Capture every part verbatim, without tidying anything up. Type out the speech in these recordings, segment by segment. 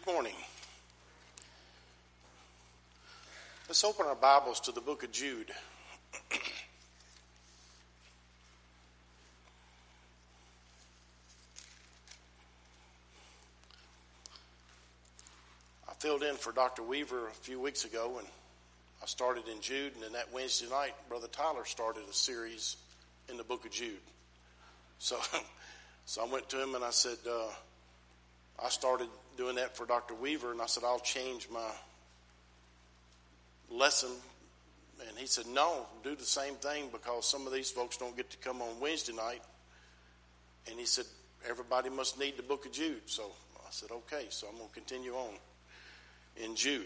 Good morning. Let's open our Bibles to the book of Jude. I filled in for Doctor Weaver a few weeks ago, and I started in Jude, and then that Wednesday night, Brother Tyler started a series in the book of Jude. So, so I went to him and I said, uh, I started doing that for Doctor Weaver, and I said, I'll change my lesson. And he said, no, do the same thing because some of these folks don't get to come on Wednesday night. And he said, everybody must need the book of Jude. So I said, okay, so I'm going to continue on in Jude.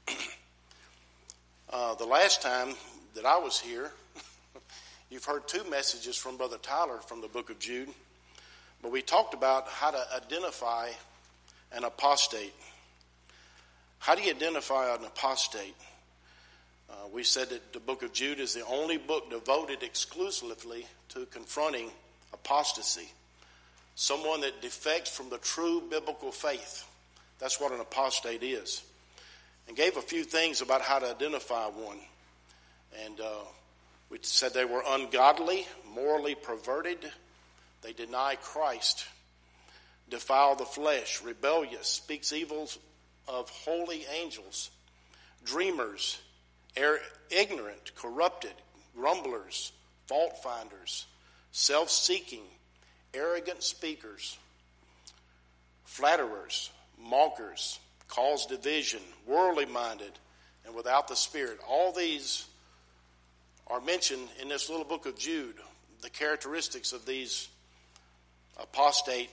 uh, the last time that I was here, you've heard two messages from Brother Tyler from the book of Jude. But we talked about how to identify an apostate. How do you identify an apostate? Uh, we said that the book of Jude is the only book devoted exclusively to confronting apostasy. Someone that defects from the true biblical faith. That's what an apostate is. And gave a few things about how to identify one. And uh, we said they were ungodly, morally perverted. They deny Christ, defile the flesh, rebellious, speaks evils of holy angels, dreamers, er- ignorant, corrupted, grumblers, fault finders, self-seeking, arrogant speakers, flatterers, mockers, cause division, worldly minded, and without the Spirit. All these are mentioned in this little book of Jude, the characteristics of these apostate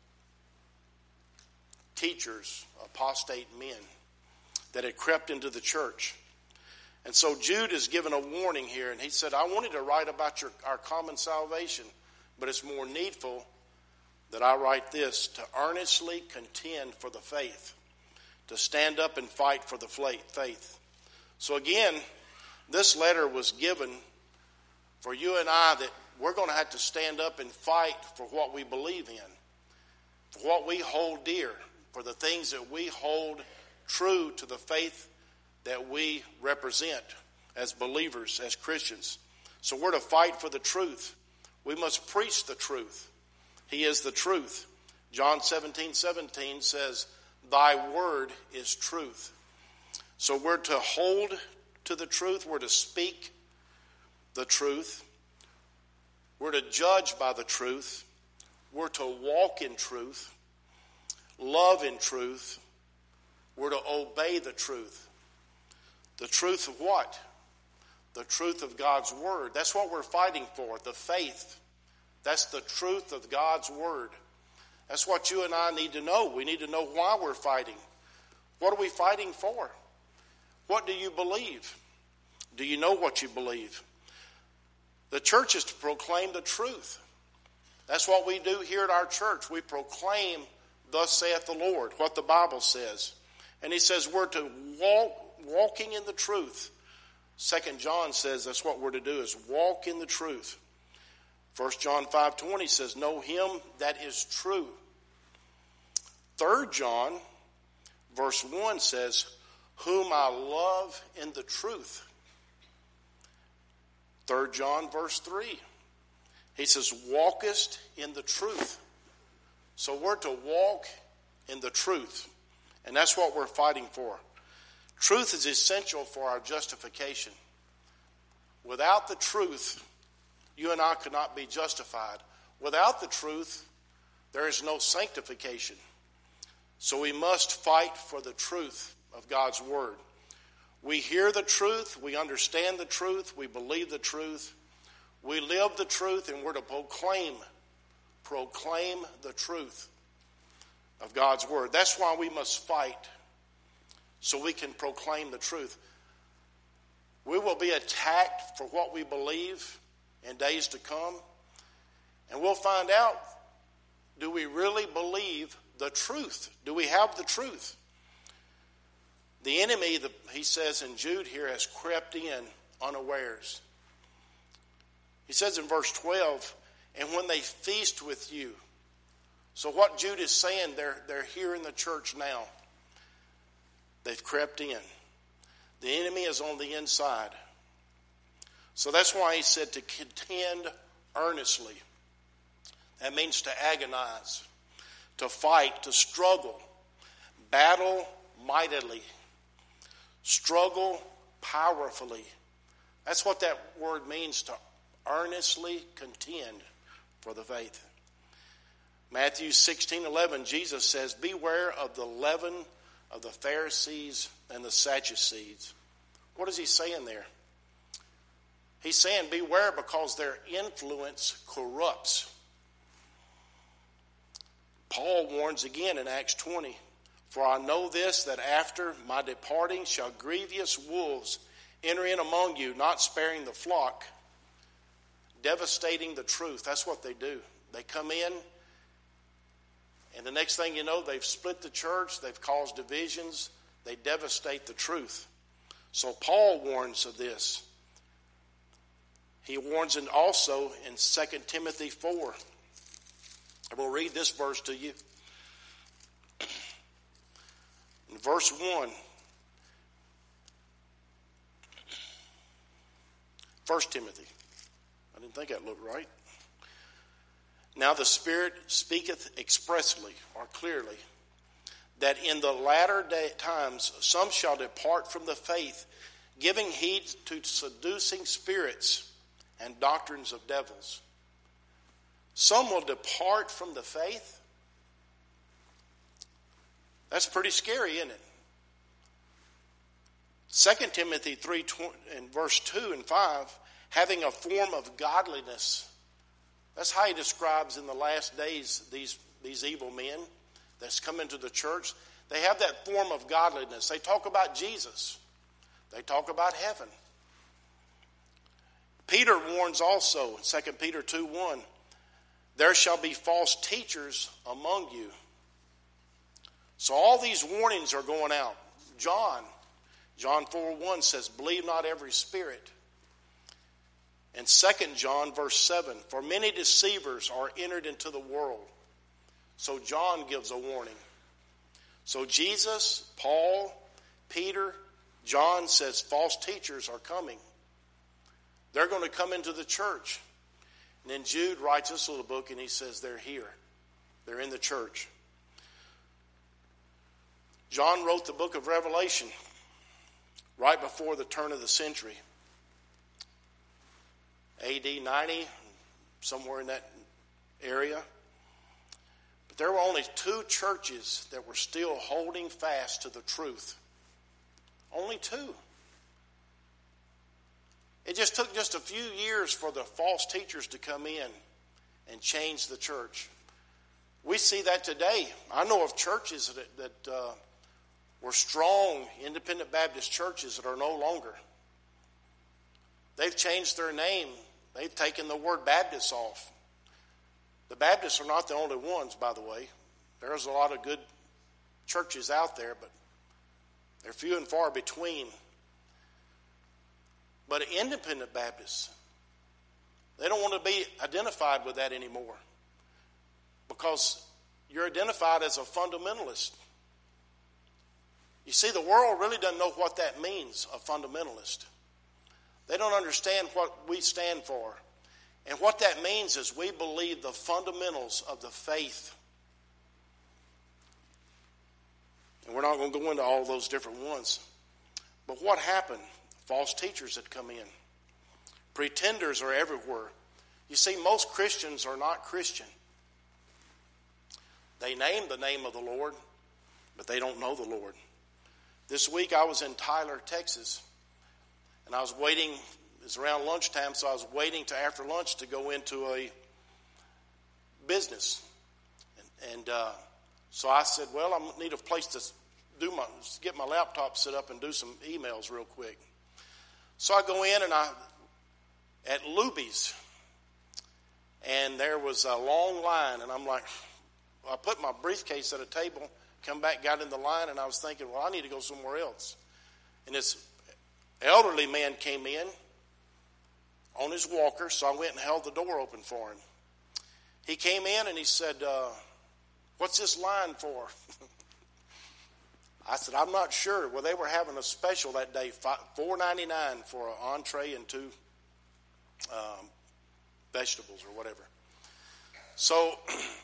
teachers, apostate men that had crept into the church. And so Jude is given a warning here, and he said, I wanted to write about your, our common salvation, but it's more needful that I write this, to earnestly contend for the faith, to stand up and fight for the faith. So again, this letter was given for you and I, that we're going to have to stand up and fight for what we believe in, for what we hold dear, for the things that we hold true to the faith that we represent as believers, as Christians. So we're to fight for the truth. We must preach the truth. He is the truth. John seventeen seventeen says, thy word is truth. So we're to hold to the truth. We're to speak the truth. We're to judge by the truth. We're to walk in truth, love in truth. We're to obey the truth. The truth of what? The truth of God's word. That's what we're fighting for, the faith. That's the truth of God's word. That's what you and I need to know. We need to know why we're fighting. What are we fighting for? What do you believe? Do you know what you believe? The church is to proclaim the truth. That's what we do here at our church. We proclaim, thus saith the Lord, what the Bible says. And he says we're to walk, walking in the truth. Second John says that's what we're to do, is walk in the truth. First John five twenty says, know him that is true. Third John, verse one says, whom I love in the truth. Third John, verse three, he says, walkest in the truth. So we're to walk in the truth. And that's what we're fighting for. Truth is essential for our justification. Without the truth, you and I could not be justified. Without the truth, there is no sanctification. So we must fight for the truth of God's word. We hear the truth, we understand the truth, we believe the truth, we live the truth, and we're to proclaim, proclaim the truth of God's word. That's why we must fight, so we can proclaim the truth. We will be attacked for what we believe in days to come, and we'll find out, do we really believe the truth? Do we have the truth? The enemy, the, he says in Jude here, has crept in unawares. He says in verse twelve, and when they feast with you. So what Jude is saying, they're, they're here in the church now. They've crept in. The enemy is on the inside. So that's why he said to contend earnestly. That means to agonize, to fight, to struggle, battle mightily, struggle powerfully. That's what that word means, to earnestly contend for the faith. Matthew sixteen eleven, Jesus says, beware of the leaven of the Pharisees and the Sadducees. What is he saying there? He's saying beware because their influence corrupts. Paul warns again in Acts twenty, for I know this, that after my departing shall grievous wolves enter in among you, not sparing the flock, devastating the truth. That's what they do. They come in, and the next thing you know, they've split the church, they've caused divisions, they devastate the truth. So Paul warns of this. He warns it also in Second Timothy four. I will read this verse to you. In verse one, First Timothy. I didn't think that looked right. Now the Spirit speaketh expressly or clearly that in the latter day times some shall depart from the faith, giving heed to seducing spirits and doctrines of devils. Some will depart from the faith. That's pretty scary, isn't it? Second Timothy three and verse two and five, having a form of godliness. That's how he describes in the last days these, these evil men that's come into the church. They have that form of godliness. They talk about Jesus. They talk about heaven. Peter warns also in Second Peter two one, there shall be false teachers among you. So all these warnings are going out. John, John four one says, believe not every spirit. And Second John verse seven, for many deceivers are entered into the world. So John gives a warning. So Jesus, Paul, Peter, John says false teachers are coming. They're going to come into the church. And then Jude writes this little book and he says they're here. They're in the church. John wrote the book of Revelation right before the turn of the century. A D ninety, somewhere in that area. But there were only two churches that were still holding fast to the truth. Only two. It just took just a few years for the false teachers to come in and change the church. We see that today. I know of churches that, that uh, were strong independent Baptist churches that are no longer. They've changed their name. They've taken the word Baptist off. The Baptists are not the only ones, by the way. There's a lot of good churches out there, but they're few and far between. But independent Baptists, they don't want to be identified with that anymore because you're identified as a fundamentalist. You see, the world really doesn't know what that means, a fundamentalist. They don't understand what we stand for. And what that means is we believe the fundamentals of the faith. And we're not going to go into all those different ones. But what happened? False teachers had come in. Pretenders are everywhere. You see, most Christians are not Christian. They name the name of the Lord, but they don't know the Lord. This week I was in Tyler, Texas, and I was waiting. It was around lunchtime, so I was waiting to after lunch to go into a business. And, and uh, so I said, well, I need a place to do my get my laptop set up and do some emails real quick. So I go in and I at Luby's, and there was a long line, and I'm like, I put my briefcase at a table, come back, got in the line, and I was thinking, well, I need to go somewhere else. And this elderly man came in on his walker, so I went and held the door open for him. He came in and he said, uh, what's this line for? I said, I'm not sure. Well, they were having a special that day, four ninety-nine for an entree and two um, vegetables or whatever. So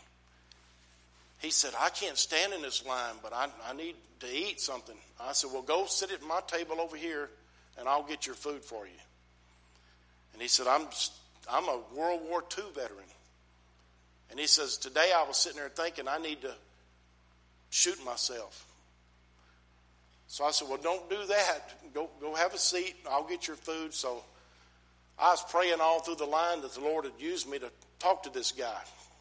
he said, I can't stand in this line, but I, I need to eat something. I said, well, go sit at my table over here, and I'll get your food for you. And he said, I'm I'm a World War Two veteran. And he says, today I was sitting there thinking I need to shoot myself. So I said, well, don't do that. Go go have a seat. I'll get your food. So I was praying all through the line that the Lord had used me to talk to this guy.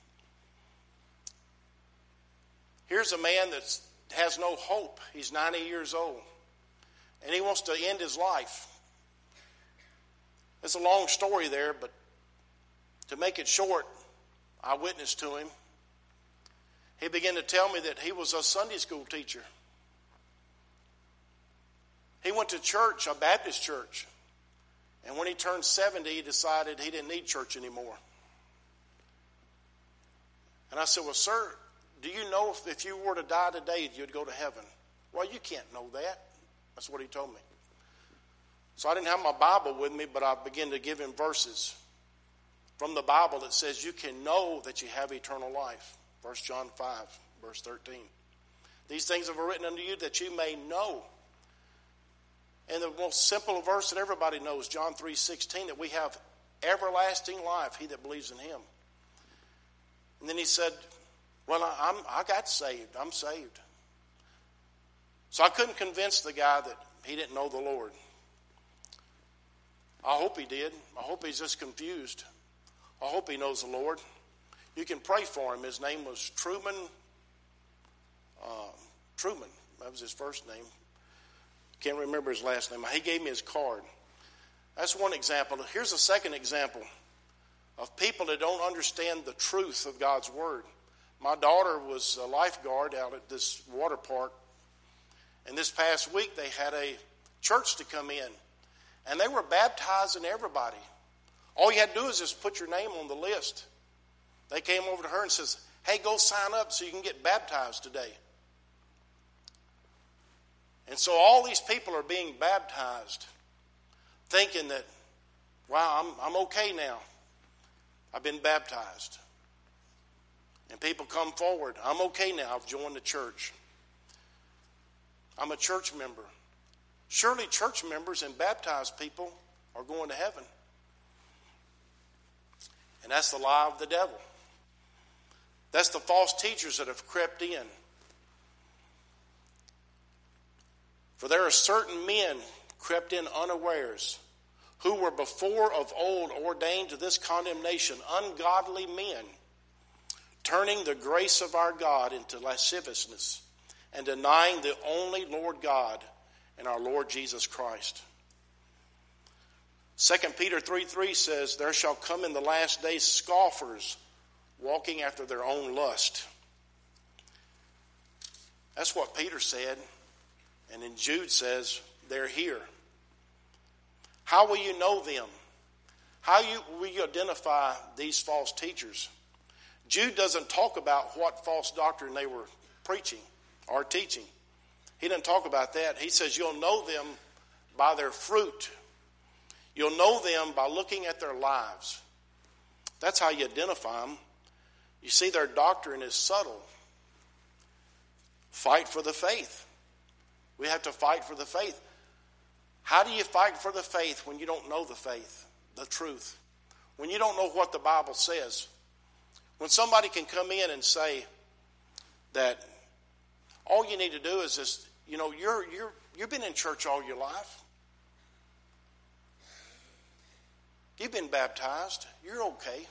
Here's a man that has no hope. He's ninety years old. And he wants to end his life. It's a long story there, but to make it short, I witnessed to him. He began to tell me that he was a Sunday school teacher. He went to church, a Baptist church. And when he turned seventy, he decided he didn't need church anymore. And I said, well, sir, do you know if, if you were to die today, you'd go to heaven? Well, you can't know that. That's what he told me. So I didn't have my Bible with me, but I began to give him verses from the Bible that says you can know that you have eternal life. First John five, verse thirteen. These things have been written unto you that you may know. And the most simple verse that everybody knows, John three sixteen, that we have everlasting life, he that believes in him. And then he said, well, I, I'm, I got saved. I'm saved. So I couldn't convince the guy that he didn't know the Lord. I hope he did. I hope he's just confused. I hope he knows the Lord. You can pray for him. His name was Truman. Uh, Truman. That was his first name. Can't remember his last name. He gave me his card. That's one example. Here's a second example of people that don't understand the truth of God's word. My daughter was a lifeguard out at this water park. And this past week they had a church to come in. And they were baptizing everybody. All you had to do is just put your name on the list. They came over to her and says, hey, go sign up so you can get baptized today. And so all these people are being baptized, thinking that, wow, I'm, I'm okay now. I've been baptized. And people come forward. I'm okay now. I've joined the church. I'm a church member. Surely church members and baptized people are going to heaven. And that's the lie of the devil. That's the false teachers that have crept in. For there are certain men crept in unawares, who were before of old ordained to this condemnation, ungodly men, turning the grace of our God into lasciviousness, and denying the only Lord God and our Lord Jesus Christ. Second Peter three three says, there shall come in the last days scoffers, walking after their own lust. That's what Peter said. And then Jude says, they're here. How will you know them? How you, will you identify these false teachers? Jude doesn't talk about what false doctrine they were preaching or teaching. He doesn't talk about that. He says you'll know them by their fruit. You'll know them by looking at their lives. That's how you identify them. You see, their doctrine is subtle. Fight for the faith. We have to fight for the faith. How do you fight for the faith when you don't know the faith, the truth? When you don't know what the Bible says? When somebody can come in and say that all you need to do is just, you know, you're you're you've been in church all your life. You've been baptized. You're okay.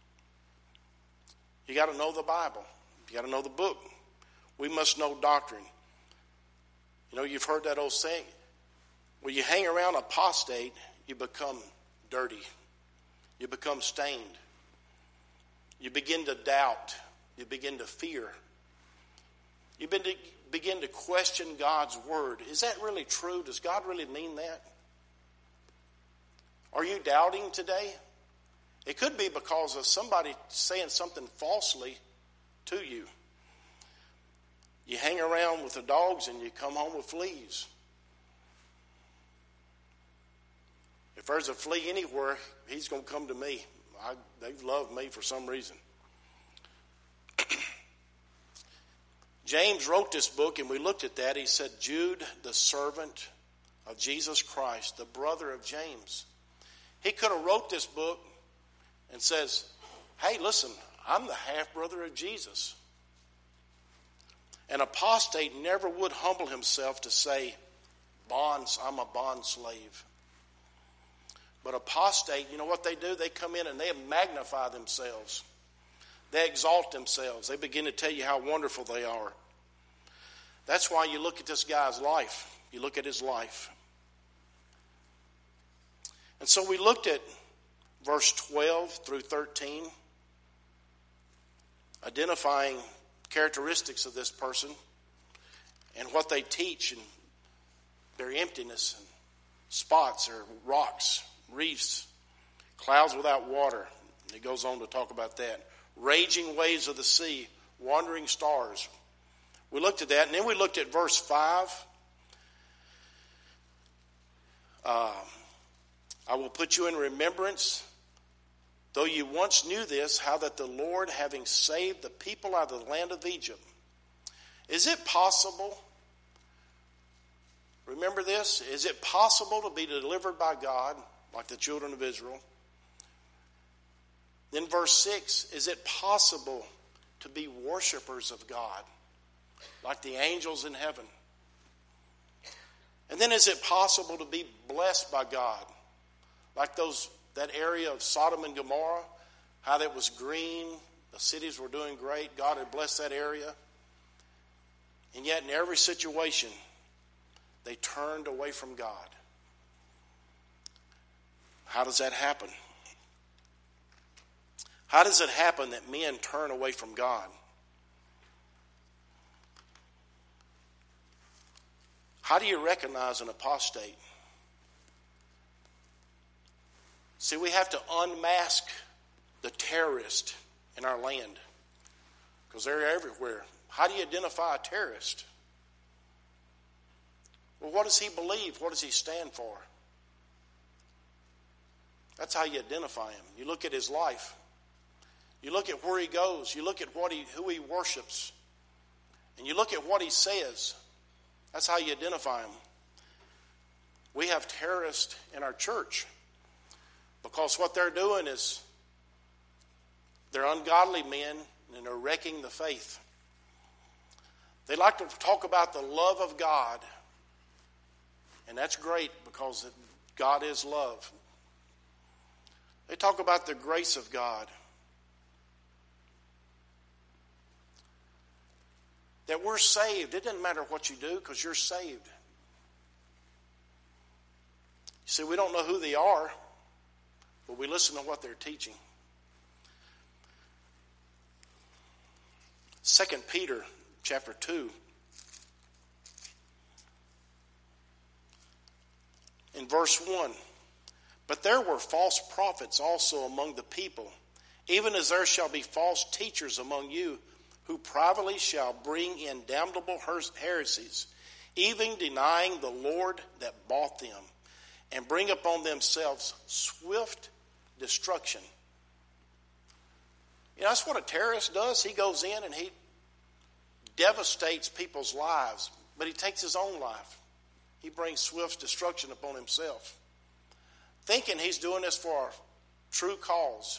You got to know the Bible. You got to know the book. We must know doctrine. You know, you've heard that old saying, when you hang around apostate, you become dirty. You become stained. You begin to doubt. You begin to fear. You begin to question God's word. Is that really true? Does God really mean that? Are you doubting today? It could be because of somebody saying something falsely to you. You hang hang around with the dogs and you come home with fleas. If there's a flea anywhere, he's going to come to me. I, they love me for some reason. James wrote this book, and we looked at that. He said, Jude, the servant of Jesus Christ, the brother of James. He could have wrote this book and says, hey, listen, I'm the half-brother of Jesus. An apostate never would humble himself to say, bonds, I'm a bond slave. But apostate, you know what they do? They come in and they magnify themselves. They exalt themselves. They begin to tell you how wonderful they are. That's why you look at this guy's life. You look at his life. And so we looked at verse twelve through thirteen, identifying characteristics of this person and what they teach and their emptiness and spots or rocks, reefs, clouds without water. He goes on to talk about that. Raging waves of the sea, wandering stars. We looked at that, and then we looked at verse five. Uh, I will put you in remembrance, though you once knew this, how that the Lord, having saved the people out of the land of Egypt. Is it possible, remember this, is it possible to be delivered by God, like the children of Israel? Then verse six, is it possible to be worshipers of God, like the angels in heaven? And then is it possible to be blessed by God, like those that area of Sodom and Gomorrah, how that was green, the cities were doing great, God had blessed that area. And yet in every situation, they turned away from God. How does that happen? How does it happen that men turn away from God? How do you recognize an apostate? See, we have to unmask the terrorist in our land because they're everywhere. How do you identify a terrorist? Well, what does he believe? What does he stand for? That's how you identify him. You look at his life. You look at where he goes. You look at what he, who he worships. And you look at what he says. That's how you identify him. We have terrorists in our church because what they're doing is they're ungodly men and they're wrecking the faith. They like to talk about the love of God. And that's great because God is love. They talk about the grace of God. That we're saved. It doesn't matter what you do because you're saved. You see, we don't know who they are, but we listen to what they're teaching. Second Peter chapter two. In verse one. But there were false prophets also among the people, even as there shall be false teachers among you, who privately shall bring in damnable heresies, even denying the Lord that bought them, and bring upon themselves swift destruction. You know, that's what a terrorist does. He goes in and he devastates people's lives, but he takes his own life. He brings swift destruction upon himself, thinking he's doing this for a true cause.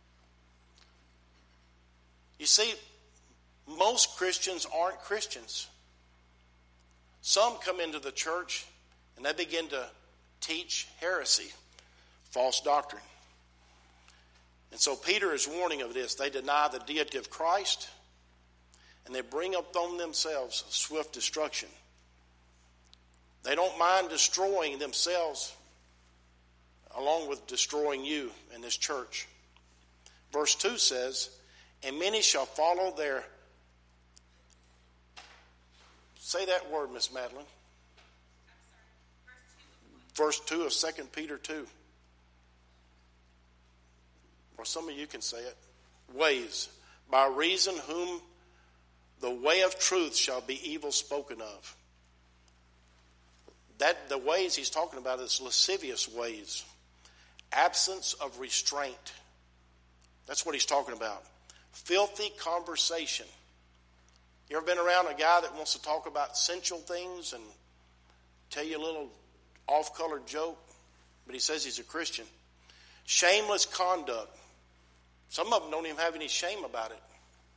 You see, most Christians aren't Christians. Some come into the church and they begin to teach heresy, false doctrine. And so Peter is warning of this. They deny the deity of Christ and they bring upon themselves swift destruction. They don't mind destroying themselves along with destroying you in this church. Verse two says, and many shall follow their... Say that word, Miss Madeline. Verse two of Second Peter two. Or some of you can say it. Ways, by reason whom the way of truth shall be evil spoken of. That the ways he's talking about is lascivious ways. Absence of restraint. That's what he's talking about. Filthy conversation. You ever been around a guy that wants to talk about sensual things and tell you a little off-colored joke? But he says he's a Christian. Shameless conduct. Some of them don't even have any shame about it.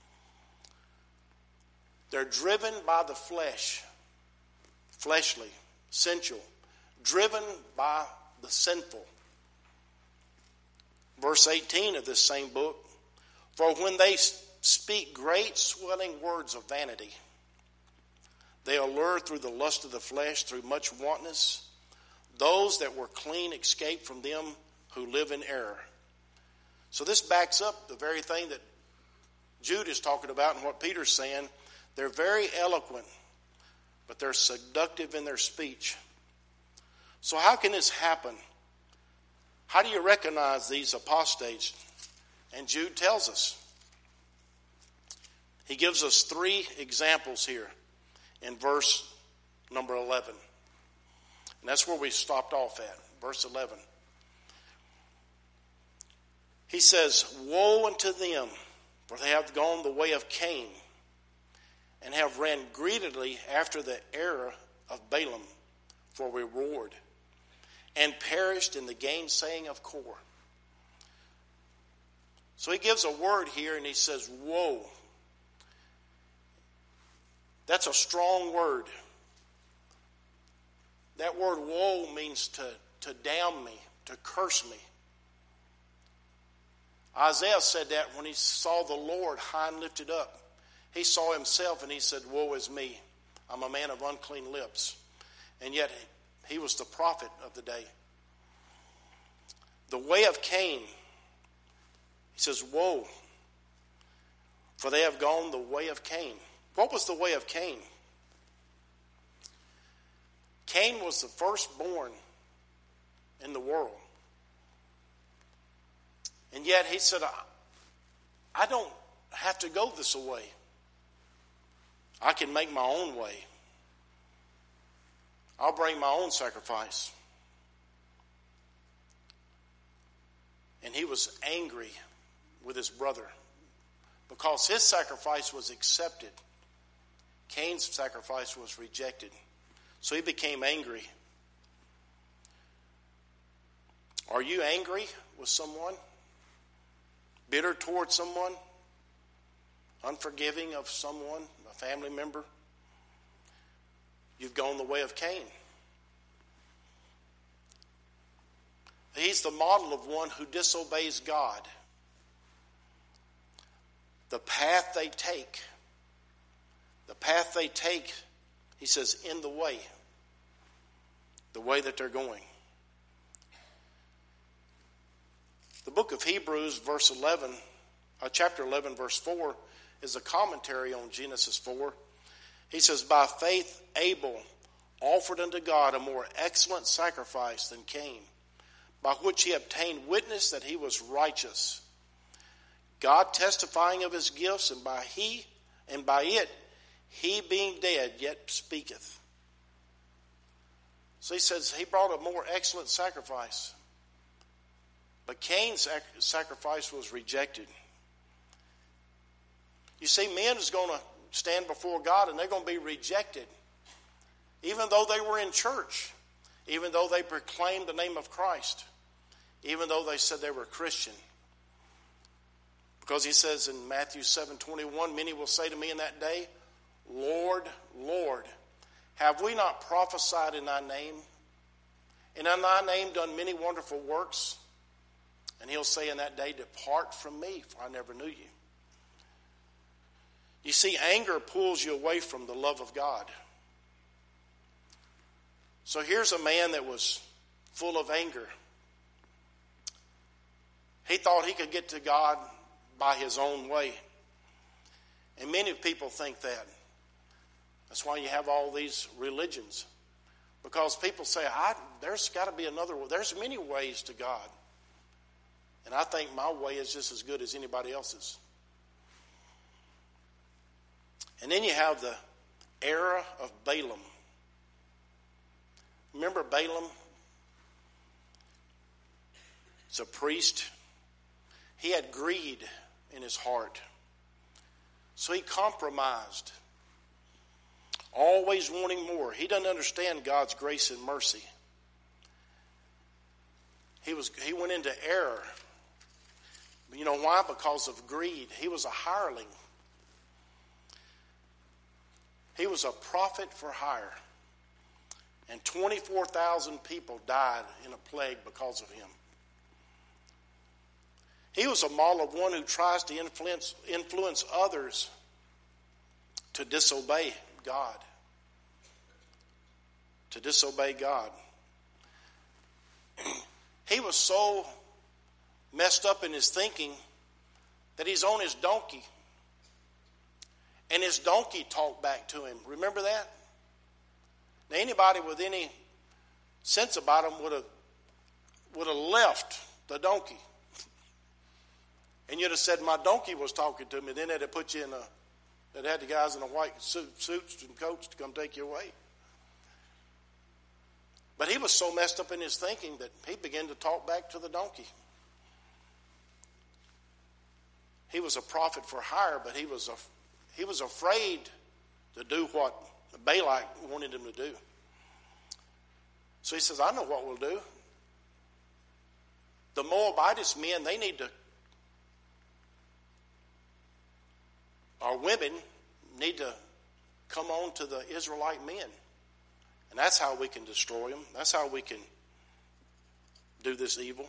They're driven by the flesh. Fleshly. Sensual. Driven by the sinful. Verse eighteen of this same book. For when they speak great swelling words of vanity, they allure through the lust of the flesh, through much wantonness. Those that were clean escape from them who live in error. So this backs up the very thing that Jude is talking about and what Peter's saying. They're very eloquent, but they're seductive in their speech. So how can this happen? How do you recognize these apostates? And Jude tells us. He gives us three examples here in verse number eleven. And that's where we stopped off at, verse eleven. He says, woe unto them, for they have gone the way of Cain, and have ran greedily after the error of Balaam for reward, and perished in the gainsaying of Kor. So he gives a word here and he says, woe. That's a strong word. That word woe means to, to damn me, to curse me. Isaiah said that when he saw the Lord high and lifted up. He saw himself and he said, woe is me. I'm a man of unclean lips. And yet he was the prophet of the day. The way of Cain. He says, woe. For they have gone the way of Cain. What was the way of Cain? Cain was the firstborn in the world. And yet he said, I, I don't have to go this way. I can make my own way. I'll bring my own sacrifice. And he was angry with his brother because his sacrifice was accepted. Cain's sacrifice was rejected. So he became angry. Are you angry with someone? Bitter towards someone? Unforgiving of someone, a family member? You've gone the way of Cain. He's the model of one who disobeys God. The path they take, the path they take, he says, in the way, the way that they're going. The book of Hebrews, verse eleven, uh, chapter eleven, verse four, is a commentary on Genesis four. He says, by faith Abel offered unto God a more excellent sacrifice than Cain, by which he obtained witness that he was righteous, God testifying of his gifts, and by he and by it he being dead yet speaketh. So he says he brought a more excellent sacrifice. But Cain's sacrifice was rejected. You see, men is going to stand before God and they're going to be rejected. Even though they were in church. Even though they proclaimed the name of Christ. Even though they said they were Christian. Because he says in Matthew seven twenty-one, many will say to me in that day, Lord, Lord, have we not prophesied in thy name? And in thy name done many wonderful works? And he'll say in that day, depart from me, for I never knew you. You see, anger pulls you away from the love of God. So here's a man that was full of anger. He thought he could get to God by his own way. And many people think that. That's why you have all these religions. Because people say, I, there's got to be another way. There's many ways to God. And I think my way is just as good as anybody else's. And then you have the era of Balaam. Remember Balaam? He's a priest. He had greed in his heart. So he compromised, always wanting more. He doesn't understand God's grace and mercy. He was he went into error. You know why? Because of greed. He was a hireling. He was a prophet for hire. And twenty-four thousand people died in a plague because of him. He was a model of one who tries to influence, influence others to disobey God. To disobey God. He was so messed up in his thinking that he's on his donkey. And his donkey talked back to him. Remember that? Now anybody with any sense about him would have would have left the donkey. And you'd have said, my donkey was talking to me. Then they'd have put you in a, they'd had the guys in a white suit, suits and coats to come take you away. But he was so messed up in his thinking that he began to talk back to the donkey. He was a prophet for hire, but he was a, he was afraid to do what Balak wanted him to do. So he says, I know what we'll do. The Moabitess men, they need to, our women need to come on to the Israelite men. And that's how we can destroy them. That's how we can do this evil.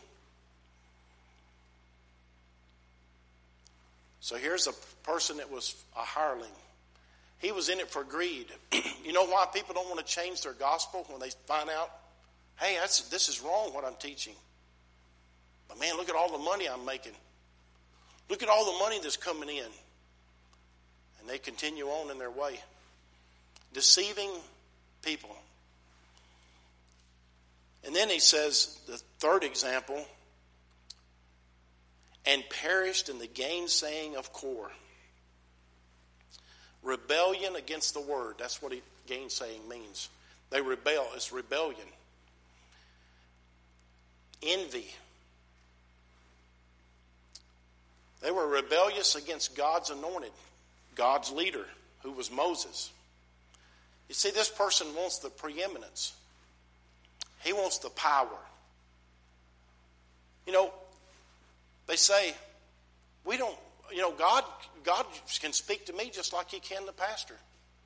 So here's a person that was a hireling. He was in it for greed. You know why people don't want to change their gospel when they find out, hey, that's, this is wrong what I'm teaching. But man, look at all the money I'm making. Look at all the money that's coming in. And they continue on in their way. Deceiving people. And then he says, the third example, and perished in the gainsaying of Kor. Rebellion against the word. That's what he, gainsaying means. They rebel. It's rebellion. Envy. They were rebellious against God's anointed, God's leader, who was Moses. You see, this person wants the preeminence. He wants the power. You know, they say, we don't, you know, God, God can speak to me just like he can the pastor.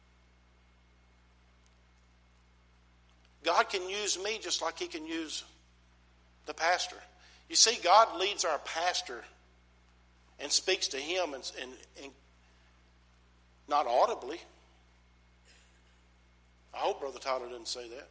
God can use me just like he can use the pastor. You see, God leads our pastor and speaks to him and, and, and not audibly. I hope Brother Tyler didn't say that.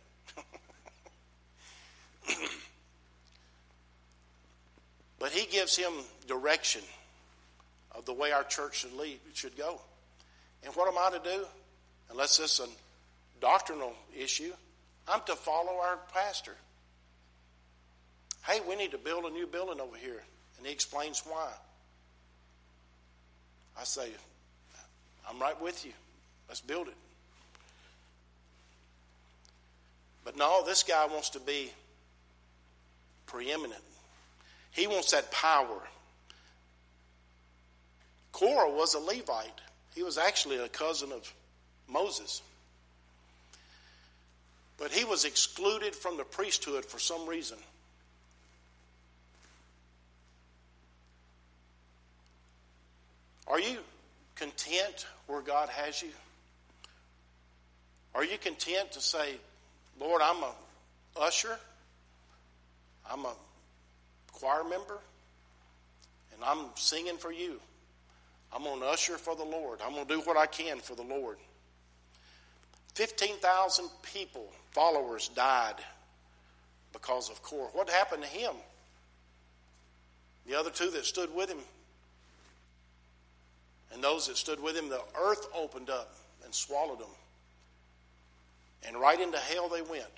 But he gives him direction of the way our church should lead, should go. And what am I to do? Unless it's a doctrinal issue, I'm to follow our pastor. Hey, we need to build a new building over here. And he explains why. I say, I'm right with you. Let's build it. But no, this guy wants to be preeminent. He wants that power. Korah was a Levite. He was actually a cousin of Moses. But he was excluded from the priesthood for some reason. Are you content where God has you? Are you content to say, Lord, I'm a usher, I'm a choir member, and I'm singing for you. I'm going to usher for the Lord. I'm going to do what I can for the Lord. fifteen thousand people, followers, died because of Korah. What happened to him? The other two that stood with him, and those that stood with him, the earth opened up and swallowed them. And right into hell they went.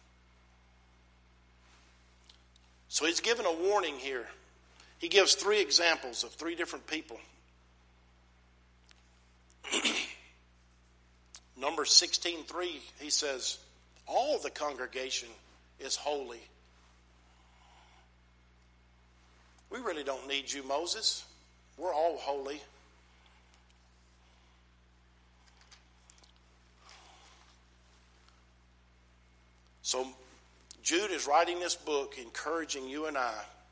So he's given a warning here. He gives three examples of three different people. Numbers sixteen three, he says, all the congregation is holy. We really don't need you, Moses. We're all holy. So Jude is writing this book encouraging you and I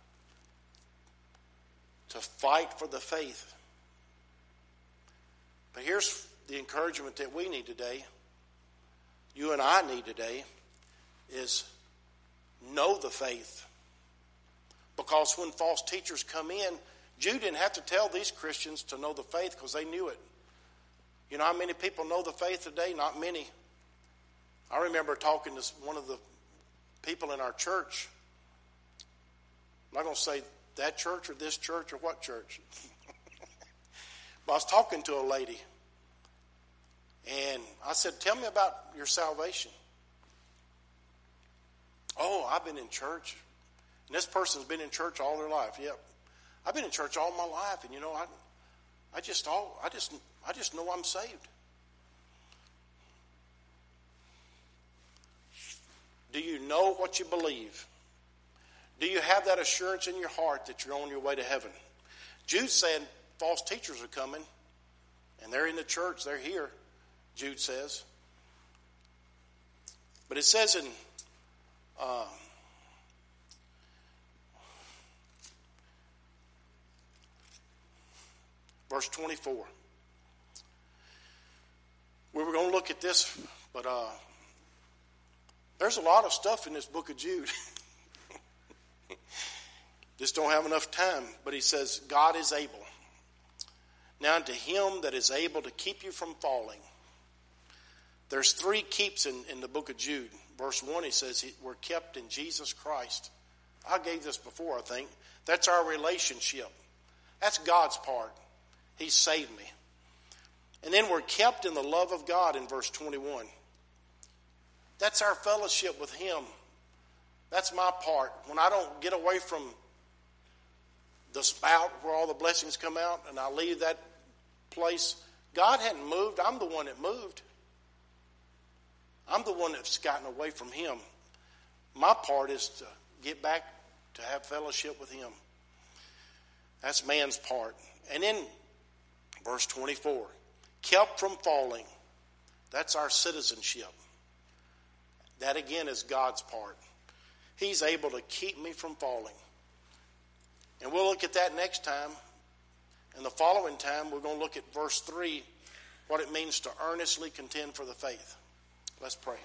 to fight for the faith. But here's the encouragement that we need today, you and I need today, is know the faith. Because when false teachers come in, Jude didn't have to tell these Christians to know the faith because they knew it. You know how many people know the faith today? Not many. I remember talking to one of the people in our church. I'm not going to say that church or this church or what church. But I was talking to a lady. And I said, tell me about your salvation. Oh, I've been in church. And this person's been in church all their life. Yep. I've been in church all my life. And you know, I I just all I just I just know I'm saved. Do you know what you believe? Do you have that assurance in your heart that you're on your way to heaven? Jude said false teachers are coming, and they're in the church. They're here, Jude says. But it says in uh, verse twenty-four. We were going to look at this, but uh, there's a lot of stuff in this book of Jude. Just don't have enough time. But he says, God is able. Now unto him that is able to keep you from falling. There's three keeps in, in the book of Jude. Verse one, he says, we're kept in Jesus Christ. I gave this before, I think. That's our relationship. That's God's part. He saved me. And then we're kept in the love of God in verse twenty-one. That's our fellowship with him. That's my part. When I don't get away from the spout where all the blessings come out and I leave that place, God hadn't moved. I'm the one that moved. I'm the one that's gotten away from him. My part is to get back to have fellowship with him. That's man's part. And then verse twenty-four, kept from falling. That's our citizenship. That again is God's part. He's able to keep me from falling. And we'll look at that next time. And the following time, we're going to look at verse three, what it means to earnestly contend for the faith. Let's pray.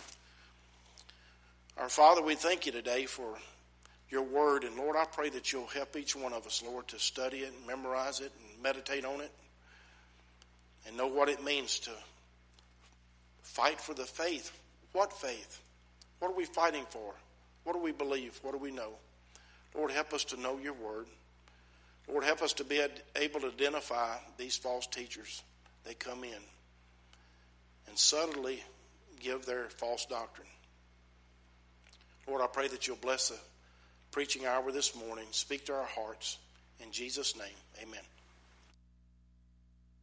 Our Father, we thank you today for your word. And Lord, I pray that you'll help each one of us, Lord, to study it and memorize it and meditate on it. And know what it means to fight for the faith. What faith? What are we fighting for? What do we believe? What do we know? Lord, help us to know your word. Lord, help us to be able to identify these false teachers. They come in and subtly give their false doctrine. Lord, I pray that you'll bless the preaching hour this morning. Speak to our hearts. In Jesus' name, amen.